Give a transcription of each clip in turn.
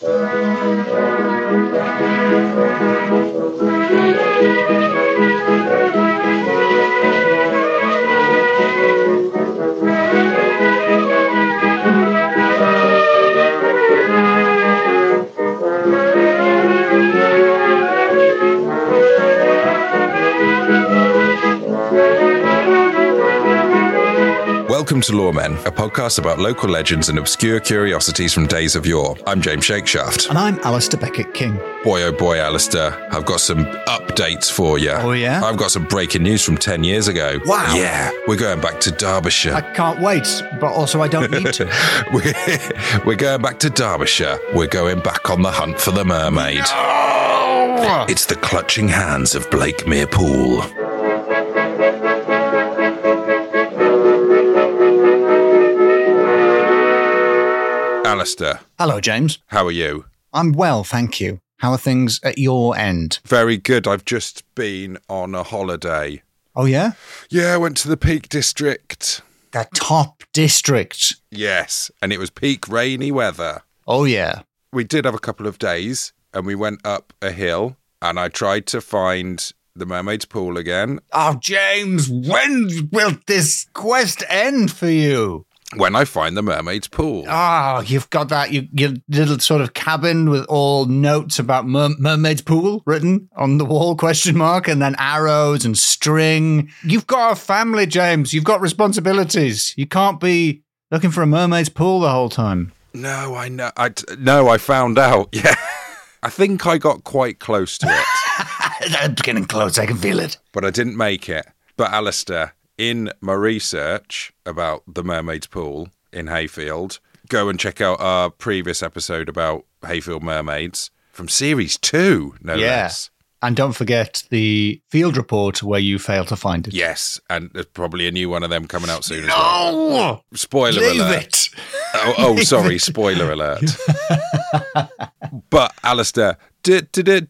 Welcome to Lawmen, a podcast about local legends and obscure curiosities from days of yore. I'm James Shakeshaft. And I'm Alistair Beckett-King. Boy, oh boy, Alistair, I've got some updates for you. Oh, yeah? I've got some breaking news from 10 years ago. Wow. Yeah, we're going back to Derbyshire. I can't wait, but also I don't need to. We're going back to Derbyshire. We're going back on the hunt for the mermaid. No! It's the clutching hands of Blakemere Pool. Alistair. Hello, James. How are you? I'm well, thank you. How are things at your end? Very good. I've just been on a holiday. Oh, yeah? Yeah, I went to the Peak District. The top district. Yes, and it was peak rainy weather. Oh, yeah. We did have a couple of days, and we went up a hill, and I tried to find the Mermaid's Pool again. Oh, James, when will this quest end for you? When I find the Mermaid's Pool. Oh, you've got that, your little sort of cabin with all notes about Mermaid's Pool written on the wall, ? And then arrows and string. You've got a family, James. You've got responsibilities. You can't be looking for a mermaid's pool the whole time. No, I know. I found out. Yeah. I think I got quite close to it. I'm getting close. I can feel it. But I didn't make it. But Alistair, in my research about the Mermaid's Pool in Hayfield, go and check out our previous episode about Hayfield mermaids from series 2, no less. And don't forget the field report where you failed to find it. Yes, and there's probably a new one of them coming out soon as well. Spoiler Leave alert. it. Oh, sorry, spoiler alert. But, Alistair, can you hear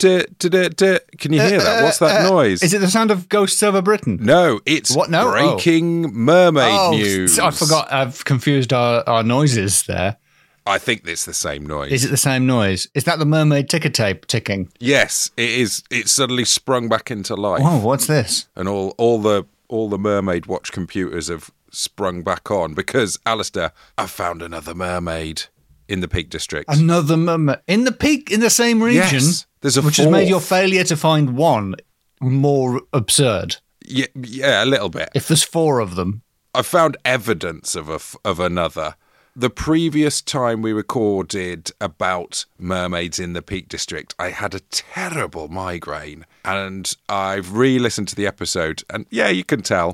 that? What's that noise? Is it the sound of Ghosts Over Britain? No, it's What? No? breaking mermaid news. I forgot. I've confused our noises there. I think it's the same noise. Is it the same noise? Is that the mermaid ticker tape ticking? Yes, it is. It's suddenly sprung back into life. Oh, what's this? And all the Mermaid Watch computers have sprung back on because, Alistair, I found another mermaid in the Peak District. Another mermaid in the same region? Yes, there's a which fourth. has made your failure to find one more absurd. Yeah, a little bit. If there's 4 of them. I found evidence of another. The previous time we recorded about mermaids in the Peak District, I had a terrible migraine, and I've re-listened to the episode, and yeah, you can tell.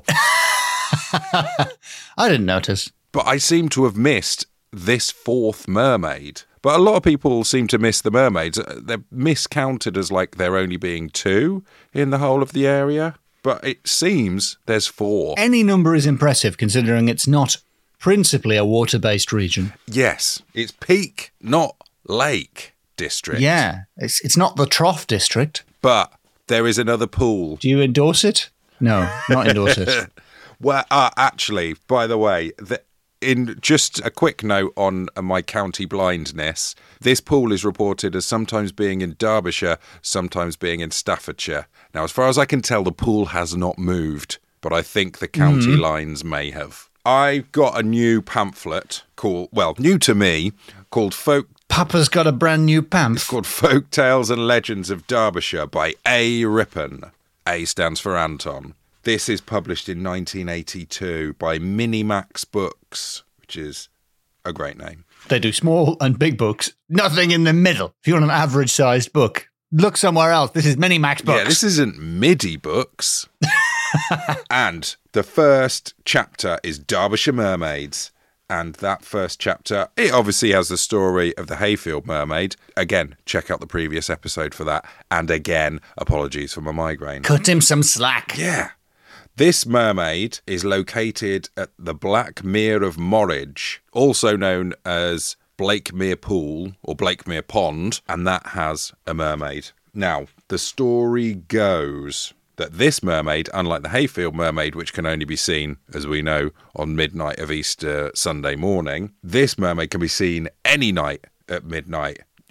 I didn't notice. But I seem to have missed this 4th mermaid. But a lot of people seem to miss the mermaids. They're miscounted as like there only being 2 in the whole of the area. But it seems there's 4. Any number is impressive considering it's not principally a water-based region. Yes, it's Peak, not Lake District. Yeah, it's not the Trough District. But there is another pool. Do you endorse it? No, not endorse it. Well, actually, by the way, in just a quick note on my county blindness, this pool is reported as sometimes being in Derbyshire, sometimes being in Staffordshire. Now, as far as I can tell, the pool has not moved, but I think the county lines may have. I got a new pamphlet new to me, called Papa's got a brand new pamphlet. It's called Folk Tales and Legends of Derbyshire by A. Rippon. A stands for Anton. This is published in 1982 by Minimax Books, which is a great name. They do small and big books. Nothing in the middle. If you want an average-sized book, look somewhere else. This is Minimax Books. Yeah, this isn't MIDI books. And the first chapter is Derbyshire Mermaids. And that first chapter, it obviously has the story of the Hayfield mermaid. Again, check out the previous episode for that. And again, apologies for my migraine. Cut him some slack. Yeah. This mermaid is located at the Black Mere of Morridge, also known as Blakemere Pool or Blakemere Pond, and that has a mermaid. Now, the story goes that this mermaid, unlike the Hayfield mermaid, which can only be seen, as we know, on midnight of Easter Sunday morning, this mermaid can be seen any night at midnight,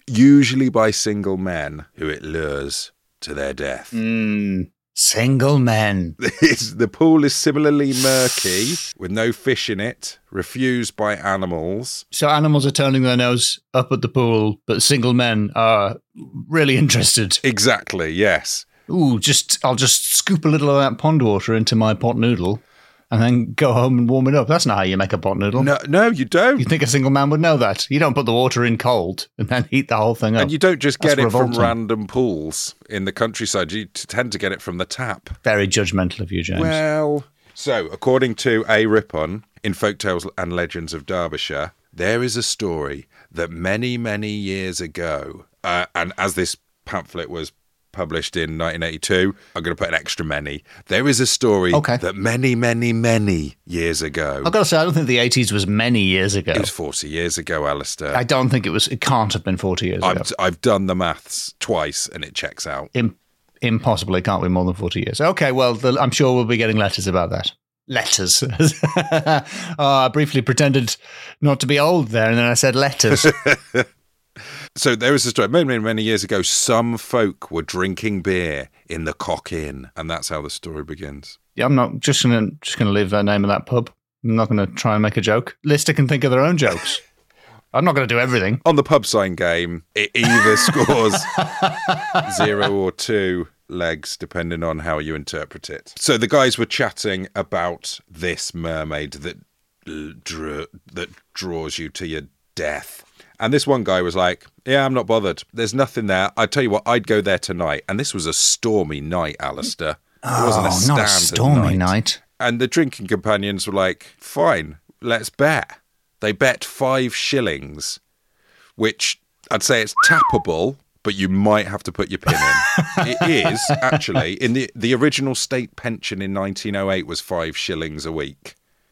usually by single men who it lures to their death. Single men. The pool is similarly murky, with no fish in it, refused by animals. So animals are turning their nose up at the pool, but single men are really interested. Exactly, yes. Ooh, I'll just scoop a little of that pond water into my pot noodle and then go home and warm it up. That's not how you make a pot noodle. No, you don't. You think a single man would know that? You don't put the water in cold and then heat the whole thing up. And you don't just get That's it from revolting. random pools in the countryside. You tend to get it from the tap. Very judgmental of you, James. Well, so according to A. Rippon in Folktales and Legends of Derbyshire, there is a story that many, many years ago, and as this pamphlet was published in 1982, I'm going to put an extra many. There is a story that many, many, many years ago. I've got to say, I don't think the 80s was many years ago. It was 40 years ago, Alistair. I don't think it can't have been 40 years ago. I've done the maths twice and it checks out. Impossible. It can't be more than 40 years. Okay, well, I'm sure we'll be getting letters about that. Letters. I briefly pretended not to be old there, and then I said letters. So there was a story. Many, many years ago, some folk were drinking beer in the Cock Inn, and that's how the story begins. Yeah, I'm not just gonna leave the name of that pub. I'm not gonna try and make a joke. Lister can think of their own jokes. I'm not gonna do everything. On the pub sign game, it either scores 0 or 2 legs, depending on how you interpret it. So the guys were chatting about this mermaid that draws you to your death. And this one guy was like, yeah, I'm not bothered. There's nothing there. I tell you what, I'd go there tonight. And this was a stormy night, Alistair. It wasn't a standard not a stormy night. And the drinking companions were like, fine, let's bet. They bet 5 shillings, which I'd say it's tappable, but you might have to put your pin in. It is, actually, in the original state pension in 1908 was 5 shillings a week.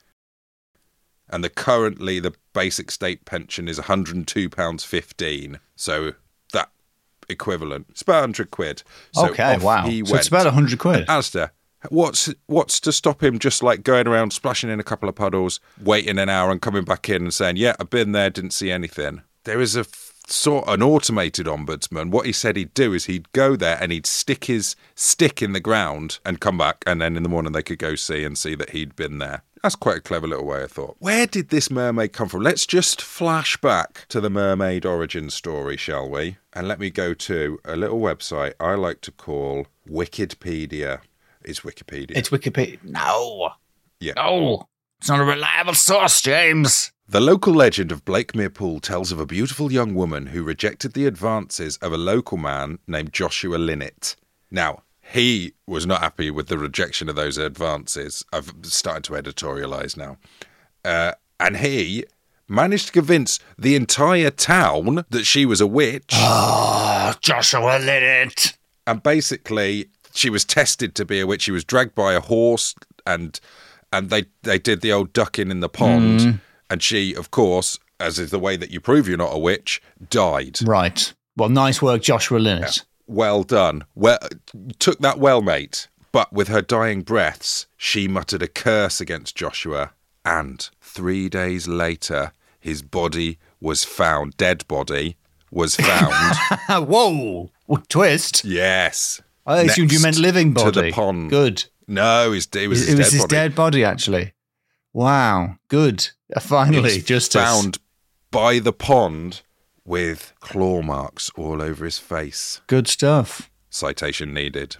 And currently the basic state pension is £102.15. So that equivalent. It's about 100 quid. So okay, wow. So it's about 100 quid. Alistair, what's to stop him just like going around, splashing in a couple of puddles, waiting an hour and coming back in and saying, yeah, I've been there, didn't see anything. There is an automated ombudsman. What he said he'd do is he'd go there and he'd stick his stick in the ground and come back, and then in the morning they could go see that he'd been there. That's quite a clever little way, I thought. Where did this mermaid come from? Let's just flash back to the mermaid origin story, shall we? And let me go to a little website I like to call Wikipedia. It's Wikipedia. It's Wikipedia. No. Yeah. No. It's not a reliable source, James. The local legend of Blakemere Pool tells of a beautiful young woman who rejected the advances of a local man named Joshua Linnett. Now, he was not happy with the rejection of those advances. I've started to editorialise now. And he managed to convince the entire town that she was a witch. Oh, Joshua Linnett. And basically, she was tested to be a witch. She was dragged by a horse, and they did the old ducking in the pond. And she, of course, as is the way that you prove you're not a witch, died. Right. Well, nice work, Joshua Linnett. Yeah. Well done. Well, took that well, mate. But with her dying breaths, she muttered a curse against Joshua. And 3 days later, his body was found. Dead body was found. Whoa. Twist. Yes. I assumed you meant living body. To the pond. Good. No, it was his dead body, actually. Wow. Good. Finally, justice. Found by the pond with claw marks all over his face. Good stuff. Citation needed.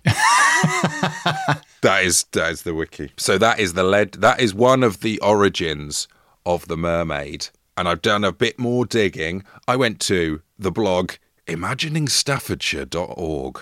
That is the wiki. So that is one of the origins of the mermaid. And I've done a bit more digging. I went to the blog imaginingstaffordshire.org.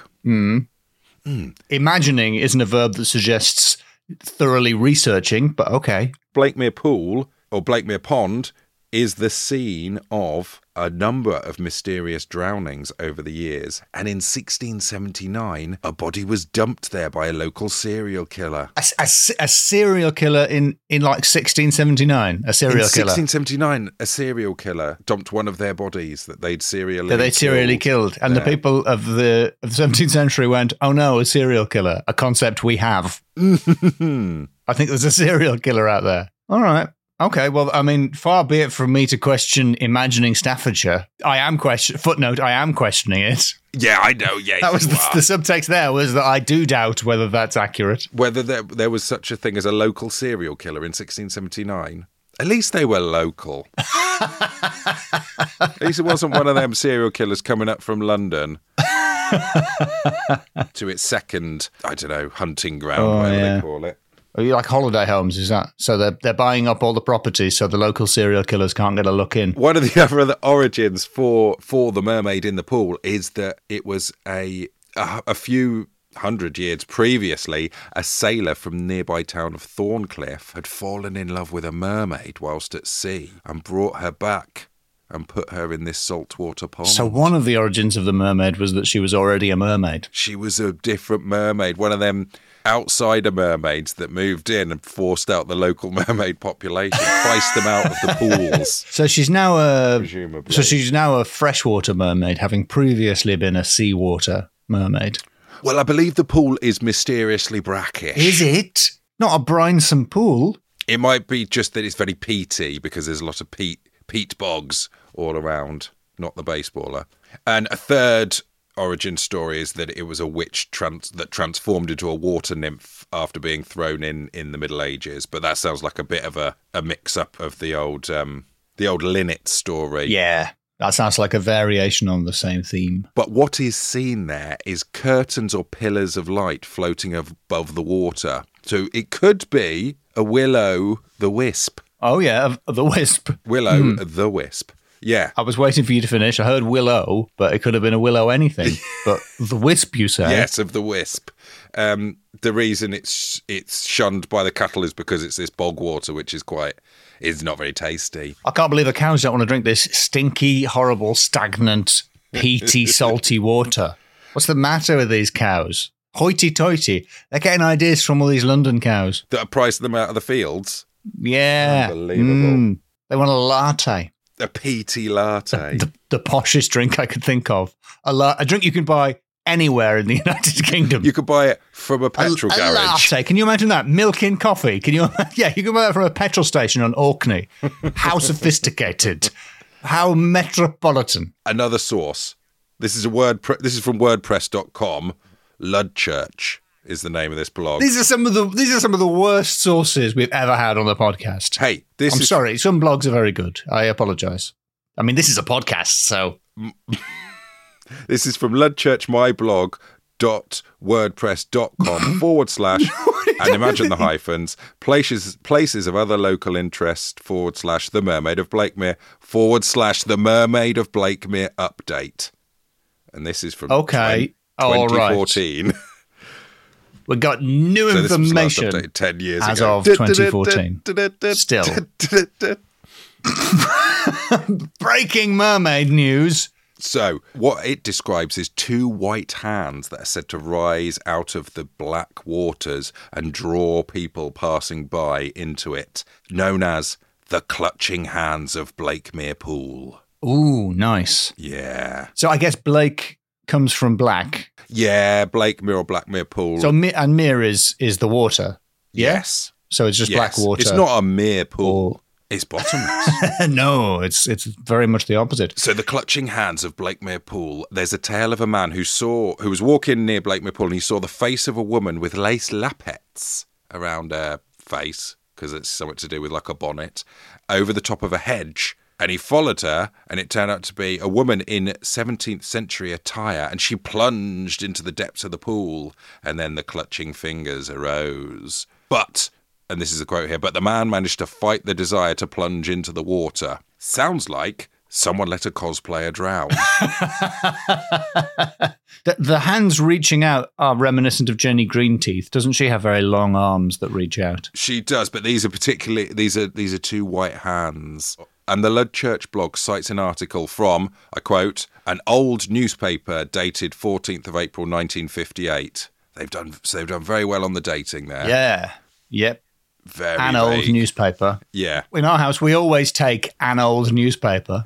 Imagining isn't a verb that suggests thoroughly researching, but okay. Blakemere Pool, or Blakemere Pond, is the scene of a number of mysterious drownings over the years. And in 1679, a body was dumped there by a local serial killer. A serial killer in like 1679? A serial killer? In 1679, a serial killer dumped one of their bodies that they'd serially killed. And the people of the 17th century went, oh no, a serial killer, a concept we have. I think there's a serial killer out there. All right. Okay, well, I mean, far be it from me to question imagining Staffordshire. I am questioning it. Yeah, I know. Yeah, that was the subtext there, was that I do doubt whether that's accurate. Whether there was such a thing as a local serial killer in 1679. At least they were local. At least it wasn't one of them serial killers coming up from London to its second, I don't know, hunting ground, whatever they call it. Like holiday homes, is that? So they're buying up all the properties so the local serial killers can't get a look in. One of the other origins for the mermaid in the pool is that it was a few hundred years previously, a sailor from the nearby town of Thorncliffe had fallen in love with a mermaid whilst at sea and brought her back and put her in this saltwater pond. So one of the origins of the mermaid was that she was already a mermaid. She was a different mermaid, one of them outsider mermaids that moved in and forced out the local mermaid population, priced them out of the pools. So she's now presumably. So she's now a freshwater mermaid, having previously been a seawater mermaid. Well, I believe the pool is mysteriously brackish. Is it? Not a brinesome pool. It might be just that it's very peaty because there's a lot of peat bogs all around, not the baseballer. And a third origin story is that it was a witch that transformed into a water nymph after being thrown in the Middle Ages. But that sounds like a bit of a mix-up of the old linnet story. Yeah. That sounds like a variation on the same theme. But what is seen there is curtains or pillars of light floating above the water. So it could be a Willow the Wisp. Oh, yeah, the Wisp. Willow the Wisp. Yeah. I was waiting for you to finish. I heard Willow, but it could have been a Willow anything. But the Wisp, you say? Yes, of the Wisp. The reason it's shunned by the cattle is because it's this bog water, which is not very tasty. I can't believe the cows don't want to drink this stinky, horrible, stagnant, peaty, salty water. What's the matter with these cows? Hoity-toity. They're getting ideas from all these London cows. That are pricing them out of the fields? Yeah. Unbelievable. They want a latte. A peaty latte. The poshest drink I could think of. A drink you can buy anywhere in the United Kingdom. You could buy it from a petrol garage. A latte. Can you imagine that? Milk in coffee. Yeah, you can buy it from a petrol station on Orkney. How sophisticated. How metropolitan. Another source. This is from WordPress.com. Ludchurch is the name of this blog. These are some of the worst sources we've ever had on the podcast. Hey, I'm sorry. Some blogs are very good. I apologise. I mean, this is a podcast, so. This is from ludchurchmyblog.wordpress.com / and imagine the hyphens, places of other local interest / the Mermaid of Blakemere / the Mermaid of Blakemere update. And this is from 2014. Right. We got new information this was last updated 10 years as ago. of 2014. Still. Breaking mermaid news. So, what it describes is two white hands that are said to rise out of the black waters and draw people passing by into it, known as the Clutching Hands of Blakemere Pool. Ooh, nice. Yeah. So I guess Blake comes from black. Yeah, Blakemere or Blakemere Pool. So and mere is the water. Yeah? Yes. So it's just black water. It's not a mere pool. It's bottomless. No, it's very much the opposite. So the Clutching Hands of Blakemere Pool, there's a tale of a man who was walking near Blakemere Pool and he saw the face of a woman with lace lappets around her face, because it's something to do with like a bonnet, over the top of a hedge. And he followed her, and it turned out to be a woman in 17th century attire, and she plunged into the depths of the pool, and then the clutching fingers arose. But, and this is a quote here, but the man managed to fight the desire to plunge into the water. Sounds like someone let a cosplayer drown. The hands reaching out are reminiscent of Jenny Greenteeth. Doesn't she have very long arms that reach out? She does, but these are two white hands. And the Ludchurch blog cites an article from, I quote, an old newspaper dated 14th of April 1958. They've done very well on the dating there. Yeah. Yep. Very an old newspaper. Yeah. In our house, we always take an old newspaper.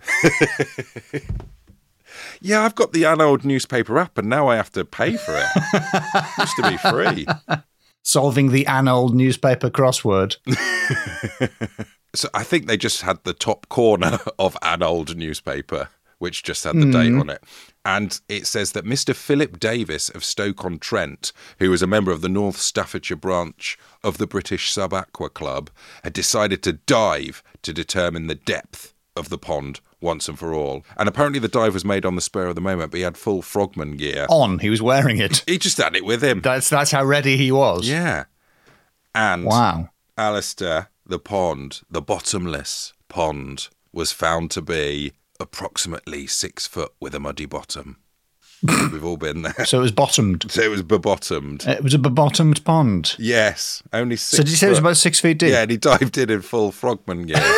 Yeah, I've got the an old newspaper app, and now I have to pay for it. It used to be free. Solving the an old newspaper crossword. So I think they just had the top corner of an old newspaper, which just had the date on it. And it says that Mr. Philip Davis of Stoke-on-Trent, who was a member of the North Staffordshire branch of the British Sub-Aqua Club, had decided to dive to determine the depth of the pond once and for all. And apparently the dive was made on the spur of the moment, but he had full frogman gear. He was wearing it. He just had it with him. That's how ready he was. Yeah. And wow. Alistair, the pond, the bottomless pond, was found to be approximately 6 foot with a muddy bottom. We've all been there. So it was bottomed. So it was bebottomed. It was a bebottomed pond. Yes, only 6 So did you say it was about 6 feet deep? Yeah, and he dived in full frogman gear.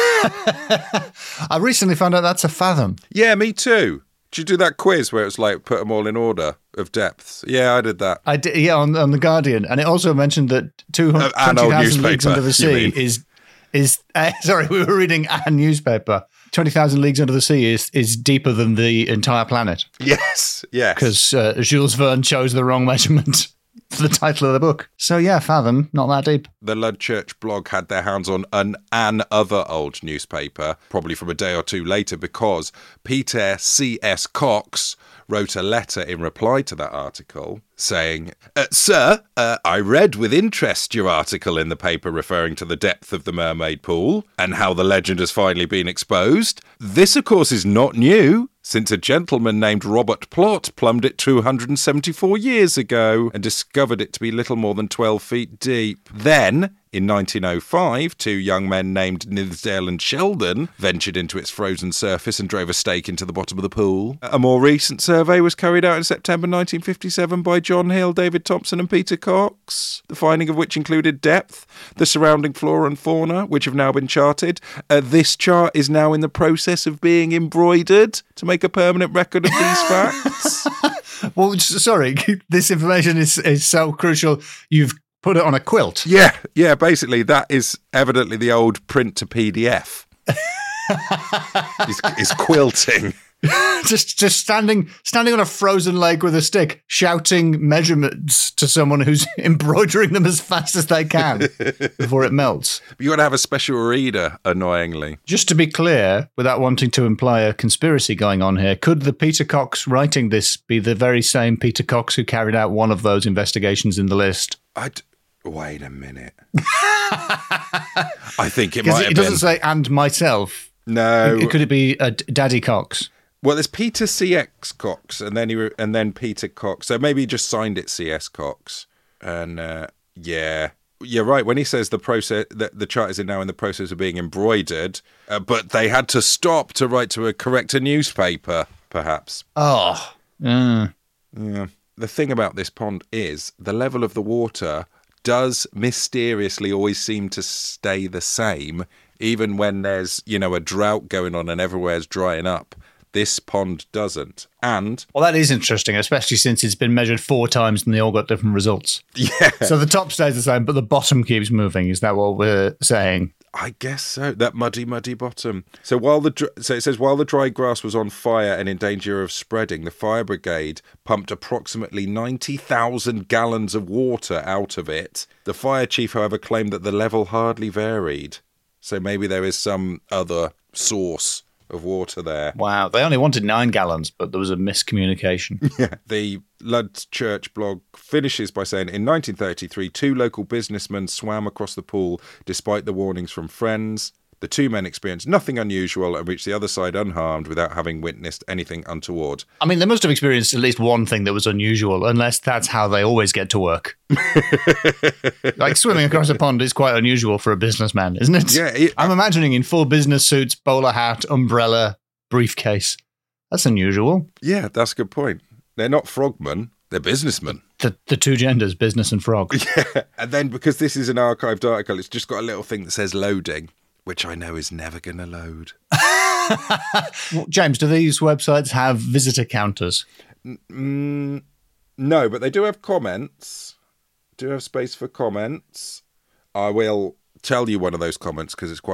I recently found out that's a fathom. Yeah, me too. Did you do that quiz where it's like put them all in order of depths? Yeah, I did that. I did, yeah, on the Guardian, and it also mentioned that 20,000 leagues under the sea is sorry, we were reading a newspaper. 20,000 leagues under the sea is deeper than the entire planet. Yes, yes. Because Jules Verne chose the wrong measurement for the title of the book. So yeah, fathom, not that deep. The Ludchurch blog had their hands on an other old newspaper, probably from a day or two later, because Peter C.S. Cox wrote a letter in reply to that article saying, Sir, I read with interest your article in the paper referring to the depth of the mermaid pool and how the legend has finally been exposed. This, of course, is not new, since a gentleman named Robert Plott plumbed it 274 years ago and discovered it to be little more than 12 feet deep. Then, in 1905, two young men named Nithsdale and Sheldon ventured into its frozen surface and drove a stake into the bottom of the pool. A more recent survey was carried out in September 1957 by John Hill, David Thompson and Peter Cox, the finding of which included depth, the surrounding flora and fauna, which have now been charted. This chart is now in the process of being embroidered to make a permanent record of these facts. Well, sorry, this information is so crucial, you've put it on a quilt. Yeah, basically that is evidently the old print to PDF. is quilting. just standing on a frozen lake with a stick, shouting measurements to someone who's embroidering them as fast as they can before it melts. You got to have a special reader, annoyingly. Just to be clear, without wanting to imply a conspiracy going on here, could the Peter Cox writing this be the very same Peter Cox who carried out one of those investigations in the list? Wait a minute. I think it might have been. It doesn't say "and myself." No. Could it be Daddy Cox? Well, there's Peter C.X. Cox, and then Peter Cox. So maybe he just signed it C.S. Cox. And yeah, you're right. When he says the chart is now in the process of being embroidered, but they had to stop to write to correct a newspaper, perhaps. Oh, yeah. The thing about this pond is the level of the water does mysteriously always seem to stay the same, even when there's, a drought going on and everywhere's drying up. This pond doesn't. And well, that is interesting, especially since it's been measured 4 times and they all got different results. Yeah. So the top stays the same, but the bottom keeps moving. Is that what we're saying? I guess so. That muddy bottom. So it says while the dry grass was on fire and in danger of spreading, the fire brigade pumped approximately 90,000 gallons of water out of it. The fire chief, however, claimed that the level hardly varied. So maybe there is some other source of water there. Wow, they only wanted 9 gallons, but there was a miscommunication. Yeah. The Ludchurch blog finishes by saying, in 1933, 2 local businessmen swam across the pool despite the warnings from friends. The 2 men experienced nothing unusual and reached the other side unharmed without having witnessed anything untoward. I mean, they must have experienced at least one thing that was unusual, unless that's how they always get to work. Like swimming across a pond is quite unusual for a businessman, isn't it? Yeah. I'm imagining in full business suits, bowler hat, umbrella, briefcase. That's unusual. Yeah, that's a good point. They're not frogmen, they're businessmen. The 2 genders, business and frog. Yeah, and then because this is an archived article, it's just got a little thing that says loading, which I know is never going to load. Well, James, do these websites have visitor counters? No, but they do have comments. Do have space for comments. I will tell you one of those comments because it's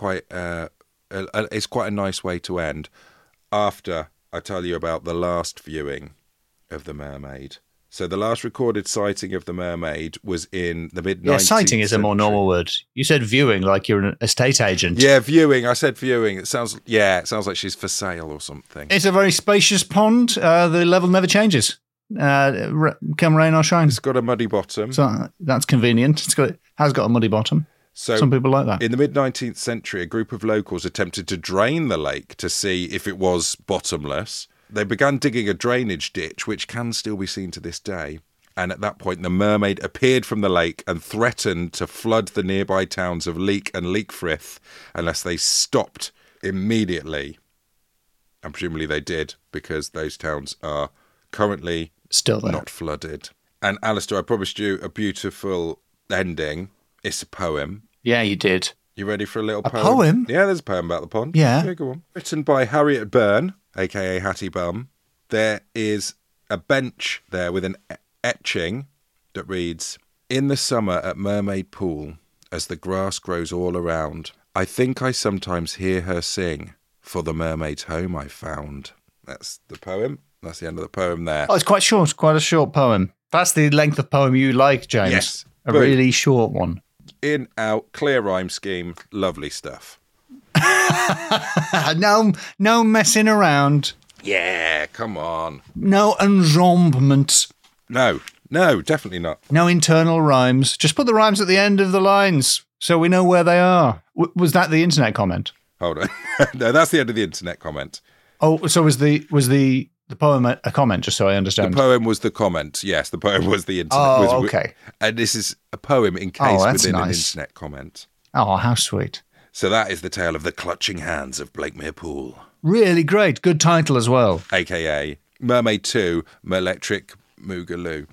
it's quite a nice way to end after I tell you about the last viewing of The Mermaid. So the last recorded sighting of the mermaid was in the mid-19th Yeah, sighting is a more normal word. You said viewing like you're an estate agent. Yeah, viewing. I said viewing. It sounds like she's for sale or something. It's a very spacious pond. The level never changes. Come rain or shine. It's got a muddy bottom. So that's convenient. Has got a muddy bottom. So some people like that. In the mid-19th century, a group of locals attempted to drain the lake to see if it was bottomless. They began digging a drainage ditch, which can still be seen to this day. And at that point, the mermaid appeared from the lake and threatened to flood the nearby towns of Leek and Leekfrith unless they stopped immediately. And presumably they did, because those towns are currently still there, not flooded. And Alistair, I promised you a beautiful ending. It's a poem. Yeah, you did. You ready for a little poem? A poem? Yeah, there's a poem about the pond. Yeah. Go on. Written by Harriet Byrne, a.k.a. Hattie Bum. There is a bench there with an etching that reads, "In the summer at Mermaid Pool, as the grass grows all around, I think I sometimes hear her sing, for the mermaid's home I found." That's the poem. That's the end of the poem there. Oh, it's quite short. Quite a short poem. That's the length of poem you like, James. Yes. A really short one. In, out, clear rhyme scheme. Lovely stuff. No messing around. Yeah, come on. No enjambment. No, definitely not. No internal rhymes. Just put the rhymes at the end of the lines so we know where they are. Was that the internet comment? Hold on. No, that's the end of the internet comment. Oh, so was the poem a comment, just so I understand? The poem was the comment. Yes, the poem was the internet. Oh, okay. And this is a poem encased within nice. an internet comment. Oh, how sweet. So that is the tale of the clutching hands of Blakemere Pool. Really great. Good title as well. A.K.A. Mermaid 2, Merlectric Moogaloo.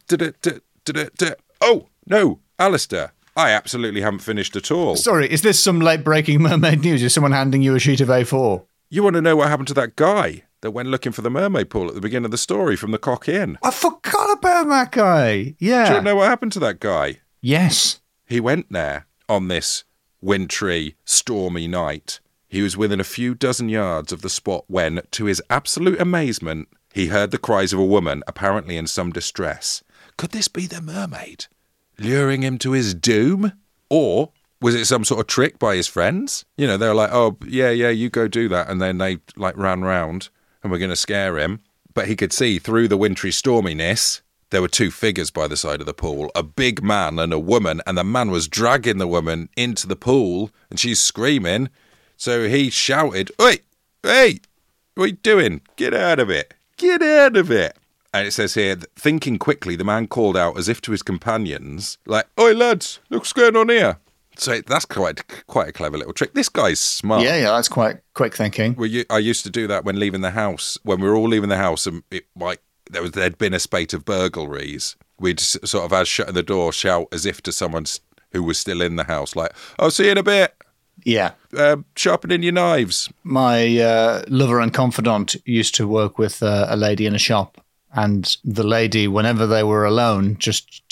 Oh, no, Alistair. I absolutely haven't finished at all. Sorry, is this some late-breaking mermaid news? Is someone handing you a sheet of A4? You want to know what happened to that guy that went looking for the mermaid pool at the beginning of the story from the Cock Inn? I forgot about that guy. Yeah. Do you know what happened to that guy? Yes. He went there on this wintry, stormy night. He was within a few dozen yards of the spot when, to his absolute amazement, he heard the cries of a woman, apparently in some distress. Could this be the mermaid, luring him to his doom? Or was it some sort of trick by his friends? You know, they were like, oh, yeah, you go do that. And then they, ran round and were going to scare him. But he could see through the wintry storminess, there were two figures by the side of the pool, a big man and a woman, and the man was dragging the woman into the pool, and she's screaming. So he shouted, hey, what are you doing? Get out of it. Get out of it. And it says here, thinking quickly, the man called out as if to his companions, like, oi, lads, look what's going on here. So that's quite a clever little trick. This guy's smart. Yeah, that's quite quick thinking. I used to do that when leaving the house. When we were all leaving the house, and there'd been a spate of burglaries. We'd sort of, as shutting the door, shout as if to someone who was still in the house, like, "I'll see you in a bit." Yeah. Sharpening your knives. My lover and confidant used to work with a lady in a shop, and the lady, whenever they were alone, just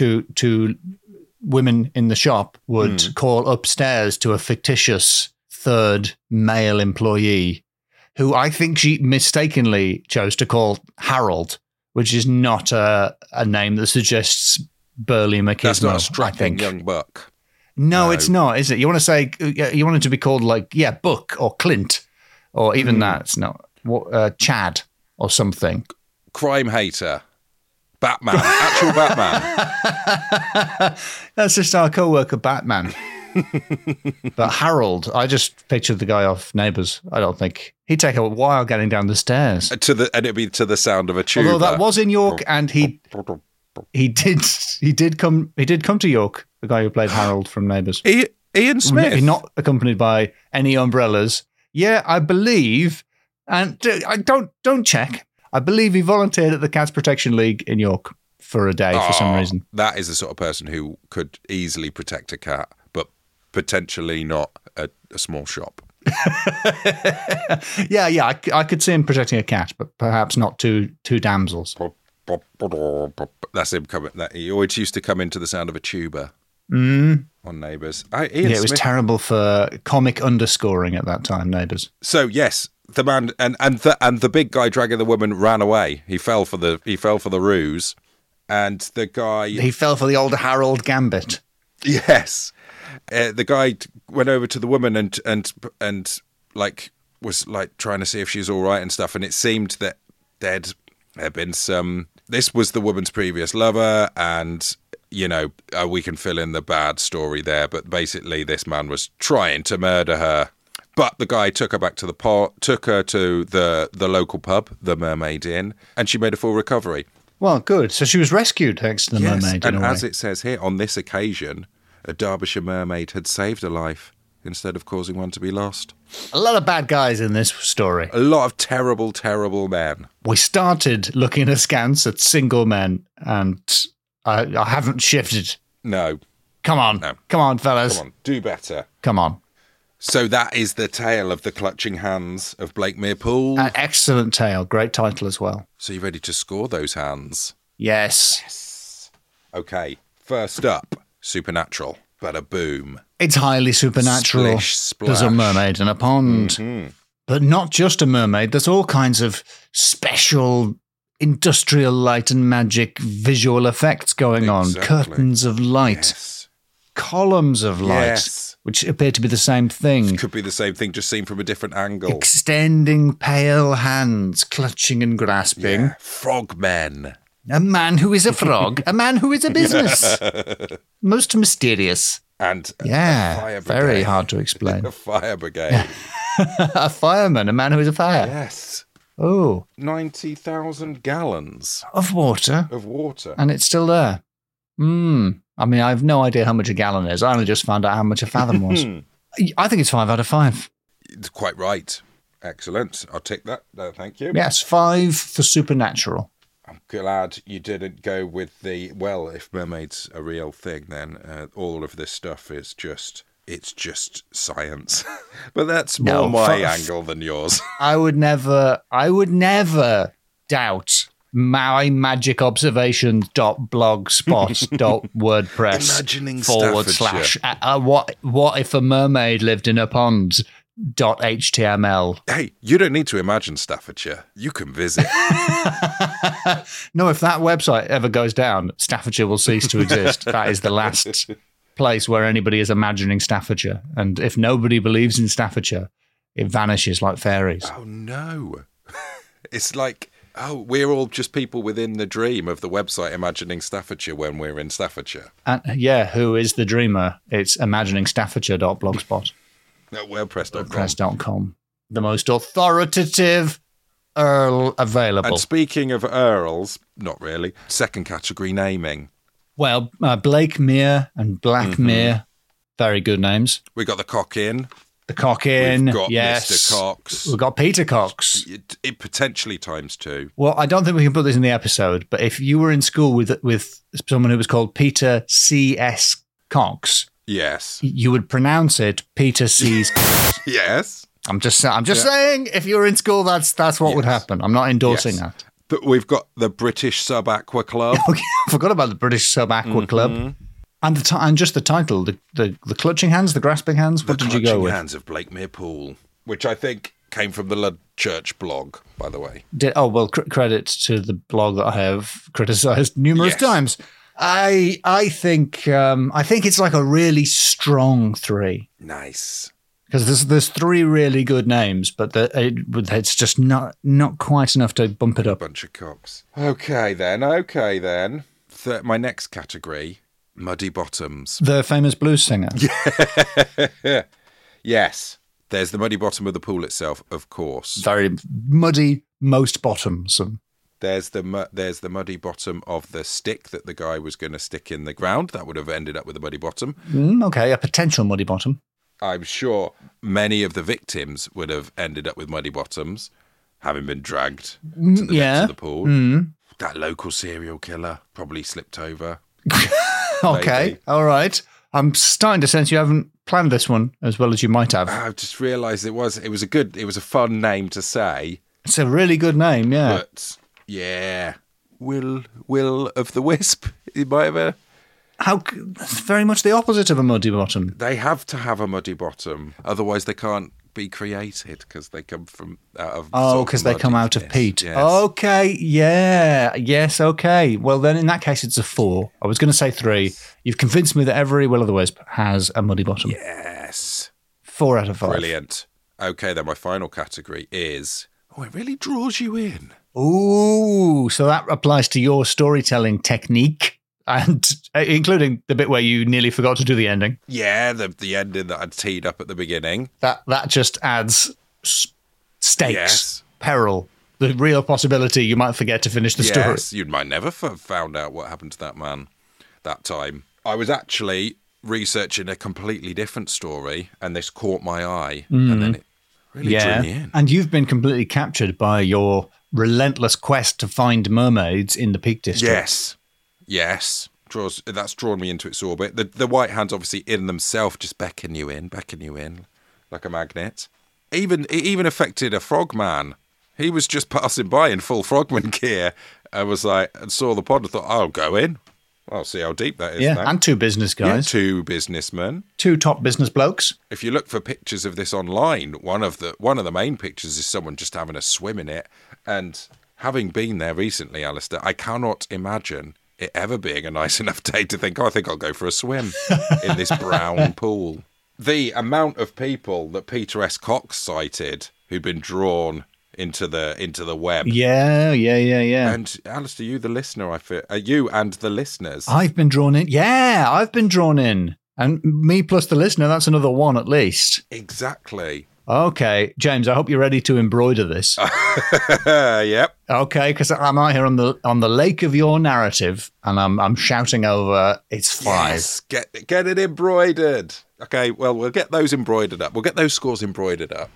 two women in the shop would call upstairs to a fictitious third male employee, who I think she mistakenly chose to call Harold, which is not a name that suggests burly machismo. That's not a strapping young buck. No, it's not, is it? You want to say, you want it to be called Buck or Clint, or even that. It's not. Chad or something. Crime hater. Batman. Actual Batman. That's just our co-worker Batman. But Harold, I just pictured the guy off Neighbours. I don't think he'd take a while getting down the stairs. And it'd be to the sound of a tuba. Although that was in York, and he did come to York. The guy who played Harold from Neighbours. Ian Smith. Maybe not accompanied by any umbrellas. Yeah, I believe, and don't check. I believe he volunteered at the Cats Protection League in York for a day for some reason. That is the sort of person who could easily protect a cat, but potentially not a small shop. Yeah, I could see him protecting a cat, but perhaps not two damsels. That's him coming. He always used to come into the sound of a tuba on Neighbours. It was terrible for comic underscoring at that time, Neighbours. So yes, the man and the big guy dragging the woman ran away. He fell for the ruse, and the guy He fell for the old Harold Gambit. Yes, the guy went over to the woman and like was like trying to see if she's all right and stuff. And it seemed that there'd been some. This was the woman's previous lover, and we can fill in the bad story there. But basically, this man was trying to murder her. But the guy took her back to the pot, took her to the local pub, the Mermaid Inn, and she made a full recovery. Well, good. So she was rescued thanks to the mermaid. And as it says here, on this occasion, a Derbyshire mermaid had saved her life instead of causing one to be lost. A lot of bad guys in this story. A lot of terrible, terrible men. We started looking askance at single men, and I haven't shifted. No. Come on. No. Come on, fellas. Come on, do better. Come on. So that is the tale of the clutching hands of Blakemere Pool. An excellent tale. Great title as well. So you ready to score those hands? Yes. Okay, first up, Supernatural. Bada boom. It's highly supernatural. Splish, splash. There's a mermaid in a pond. Mm-hmm. But not just a mermaid. There's all kinds of special industrial light and magic visual effects going on. Curtains of light. Yes. Columns of light. Yes. Which appear to be the same thing. Could be the same thing, just seen from a different angle. Extending pale hands, clutching and grasping. Yeah. Frogmen. A man who is a frog. A man who is a business. Most mysterious. And a very fire brigade. hard to explain. A fire brigade. A fireman, a man who is a fire. Yes. Oh. 90,000 gallons Of water. of water. And it's still there. I mean, I have no idea how much a gallon is. I only just found out how much a fathom was. I think it's 5 out of 5. It's quite right. Excellent. I'll take that. No, thank you. Yes, 5 for supernatural. I'm glad you didn't go with the, well, if mermaids are a real thing, then all of this stuff is just, it's just science. But that's more my angle than yours. I would never doubt my magic observations.blogspot.wordpress Imagining / what if a mermaid lived in a pond .html. Hey, you don't need to imagine Staffordshire. You can visit. No, if that website ever goes down, Staffordshire will cease to exist. That is the last place where anybody is imagining Staffordshire. And if nobody believes in Staffordshire, it vanishes like fairies. Oh, no. It's like, oh, we're all just people within the dream of the website imagining Staffordshire when we're in Staffordshire. And yeah, who is the dreamer? It's imaginingstaffordshire.blogspot. No, WordPress.com. WordPress.com. The most authoritative Earl available. And speaking of Earls, not really, second category naming. Well, Blakemere and Blackmere, very good names. We got the Cock Inn. The Cock Inn, We've got yes. Mr. Cox. We've got Peter Cox. It potentially times 2. Well, I don't think we can put this in the episode, but if you were in school with someone who was called Peter C.S. Cox, yes, you would pronounce it Peter C.'s Yes. I'm just saying, if you were in school, that's what would happen. I'm not endorsing that. But we've got the British Sub Aqua Club. I forgot about the British Sub Aqua Club. And just the title, the Clutching Hands, the Grasping Hands. What did you go with? The Clutching Hands of Blakemere Pool, which I think came from the Ludchurch blog, by the way. Credit to the blog that I have criticised numerous times. I think it's like a really strong 3. Nice. Because there's 3 really good names, but it's just not quite enough to bump it up. A bunch of cocks. Okay then. My next category. Muddy Bottoms. The famous blues singer. Yes. There's the muddy bottom of the pool itself, of course. Very muddy, most bottoms. There's the muddy bottom of the stick that the guy was going to stick in the ground. That would have ended up with a muddy bottom. Okay, a potential muddy bottom. I'm sure many of the victims would have ended up with muddy bottoms, having been dragged to the depths of the pool. That local serial killer probably slipped over. Okay, maybe. All right. I'm starting to sense you haven't planned this one as well as you might have. I've just realised it was a fun name to say. It's a really good name, yeah. But yeah, Will of the Wisp. It might have that's very much the opposite of a muddy bottom. They have to have a muddy bottom, otherwise they can't be created because they come from out of. Oh, because they come out of peat. Yes. Okay, yeah, yes, okay. Well, then in that case, it's a 4. I was going to say 3. You've convinced me that every Will-o'-the-Wisp has a muddy bottom. Yes. 4 out of 5. Brilliant. Okay, then my final category is. Oh, it really draws you in. Ooh, so that applies to your storytelling technique, and including the bit where you nearly forgot to do the ending. Yeah, the ending that I'd teed up at the beginning. That just adds stakes, Yes. peril, the real possibility you might forget to finish the story. Yes, you might never have found out what happened to that man that time. I was actually researching a completely different story, and this caught my eye, and then it really drew me in. And you've been completely captured by your relentless quest to find mermaids in the Peak District. Yes. That's drawn me into its orbit. The White Hands, obviously, in themselves, just beckon you in like a magnet. It even affected a frogman. He was just passing by in full frogman gear. I was like, and saw the pod and thought, I'll go in. I'll see how deep that is. Yeah, now. and 2 business guys. Yeah, 2 businessmen. 2 top business blokes. If you look for pictures of this online, one of the main pictures is someone just having a swim in it. And having been there recently, Alistair, I cannot imagine it ever being a nice enough day to think, I think I'll go for a swim in this brown pool. The amount of people that Peter S. Cox cited who'd been drawn into the web. Yeah. And Alistair, you the listener, I feel you and the listeners. I've been drawn in. Yeah, I've been drawn in. And me plus the listener, that's another 1 at least. Exactly. Okay, James, I hope you're ready to embroider this. Yep. Okay, because I'm out here on the lake of your narrative, and I'm shouting over. It's 5. Yes, get it embroidered. Okay, well, we'll get those embroidered up. We'll get those scores embroidered up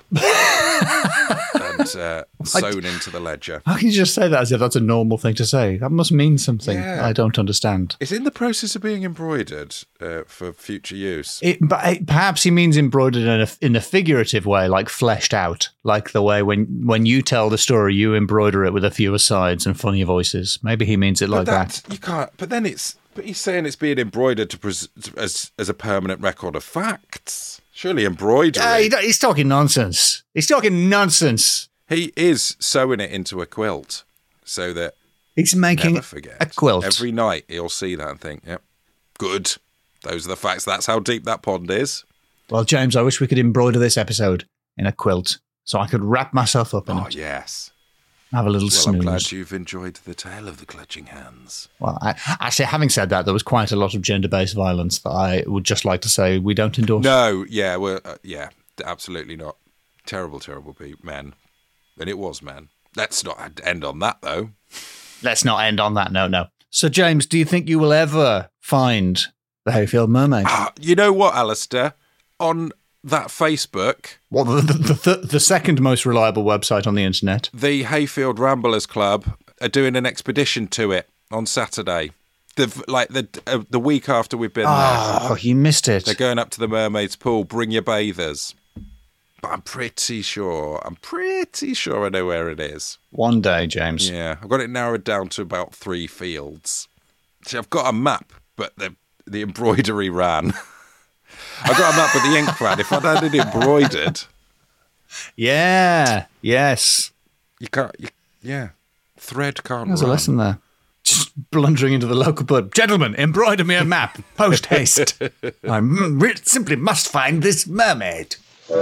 and sewn into the ledger. How can you just say that as if that's a normal thing to say? That must mean something I don't understand. It's in the process of being embroidered for future use. Perhaps he means embroidered in a figurative way, like fleshed out, like the way when you tell the story, you embroider it with a few asides and funny voices. Maybe he means it like that. You can't. But he's saying it's being embroidered as a permanent record of facts. Surely embroidery. He's talking nonsense. He's talking nonsense. He is sewing it into a quilt so that he's making never forget. A quilt. Every night he'll see that and think, yep, good. Those are the facts. That's how deep that pond is. Well, James, I wish we could embroider this episode in a quilt so I could wrap myself up in it. Oh, yes. Have a little snooze. I'm glad you've enjoyed the tale of the Clutching Hands. Well, actually, having said that, there was quite a lot of gender-based violence that I would just like to say we don't endorse. No, yeah, absolutely not. Terrible, terrible men. And it was men. Let's not end on that, though. Let's not end on that, no. So, James, do you think you will ever find the Hayfield Mermaid? You know what, Alistair? On that Facebook... Well, the second most reliable website on the internet. The Hayfield Ramblers Club are doing an expedition to it on Saturday. The week after we've been there. Oh, you missed it. They're going up to the Mermaid's Pool. Bring your bathers. But I'm pretty sure I know where it is. One day, James. Yeah, I've got it narrowed down to about 3 fields. See, I've got a map, but the embroidery ran. I've got a map, but the ink ran. If I'd had it embroidered... Yeah, yes. You can't... Thread can't There's run. a lesson there. Just blundering into the local pub. Gentlemen, embroider me a map. Post haste. I simply must find this mermaid.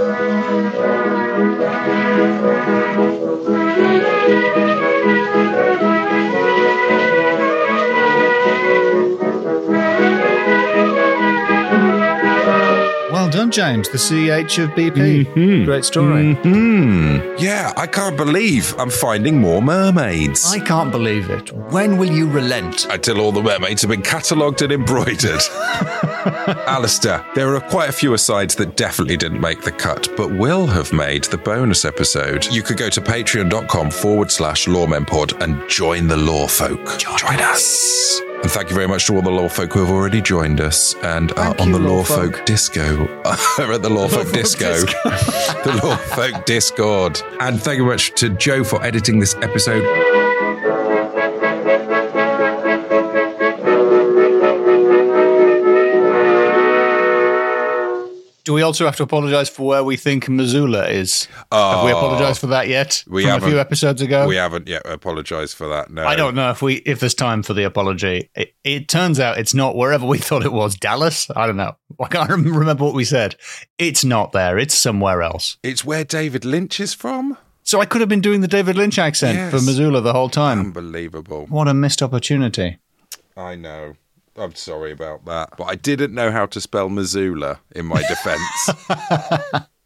Well done, James. The CH of BP. Mm-hmm. Great story. Mm-hmm. Yeah, I can't believe I'm finding more mermaids. I can't believe it. When will you relent? Until all the mermaids have been catalogued and embroidered. Alistair, there are quite a few asides that definitely didn't make the cut, but will have made the bonus episode. You could go to patreon.com/lawmenpod and join the law folk. Join us. And thank you very much to all the law folk who have already joined us and are on the Law Folk Disco. Are at the Law Folk Disco. The Law Folk Discord. And thank you very much to Joe for editing this episode. Do we also have to apologise for where we think Missoula is? Have we apologised for that yet? We From haven't. a few episodes ago? We haven't yet apologised for that, no. I don't know if there's time for the apology. It turns out it's not wherever we thought it was. Dallas? I don't know. I can't remember what we said. It's not there. It's somewhere else. It's where David Lynch is from? So I could have been doing the David Lynch accent for Missoula the whole time. Unbelievable. What a missed opportunity. I know. I'm sorry about that. But I didn't know how to spell Missoula, in my defence.